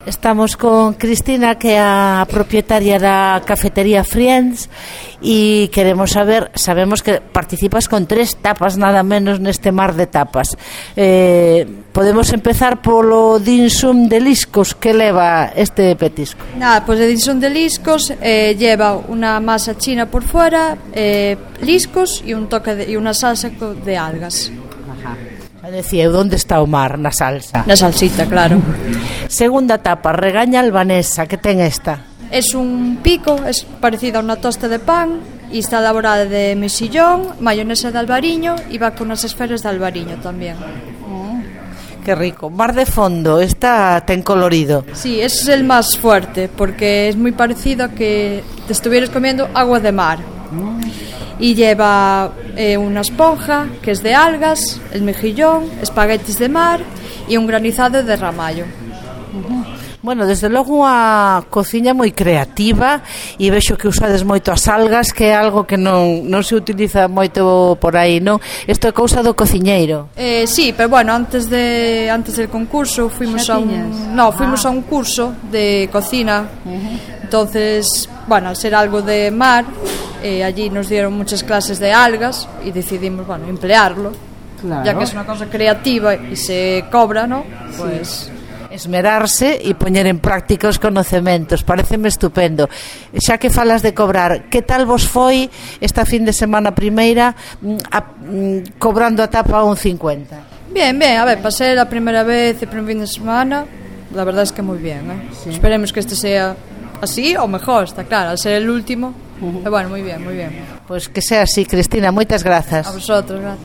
Estamos con Cristina, que é a propietaria da cafetería Friends, e queremos saber, sabemos que participas con 3 tapas nada menos neste mar de tapas. Podemos empezar polo dinsum de liscos que leva este petisco. Pues el dinsum de liscos lleva una masa china por fuera, liscos y un toque y una salsa de algas. Decía, onde está o mar? Na salsa. Na salsita, claro. Segunda tapa, regaña albanesa, que ten esta? Es un pico, es parecida a una tosta de pan y está elaborada de mexillón, mayonesa de albariño y va con unas esferas de albariño también. Qué rico. Mar de fondo, esta ten colorido. Sí, ese es el más fuerte porque es muy parecido a que te estuvieras comiendo agua de mar. Y lleva una esponja que es de algas, el mejillón, espaguetis de mar y un granizado de ramallo. Bueno, desde logo unha cociña moi creativa, e vexo que usades moito as algas, que é algo que non se utiliza moito por aí, non? Isto é cousa do cociñeiro. Sí, pero bueno, antes del concurso fuimos a un curso de cocina. Entonces, bueno, al ser algo de mar, allí nos dieron muchas clases de algas y decidimos, bueno, emplearlo. Claro. Ya que es una cosa creativa y se cobra, ¿no? Pues... esmerarse e poñer en práctica os conocementos, pareceme estupendo. Xa que falas de cobrar, que tal vos foi esta fin de semana primeira cobrando a tapa a 1,50? Bien, a ver, para ser la primera vez el primer fin de semana, la verdad es que muy bien, ¿eh? Sí. Esperemos que este sea así o mejor, está claro, al ser el último, pero bueno, muy bien. Pues que sea así, Cristina, moitas grazas. A vosotros, gracias.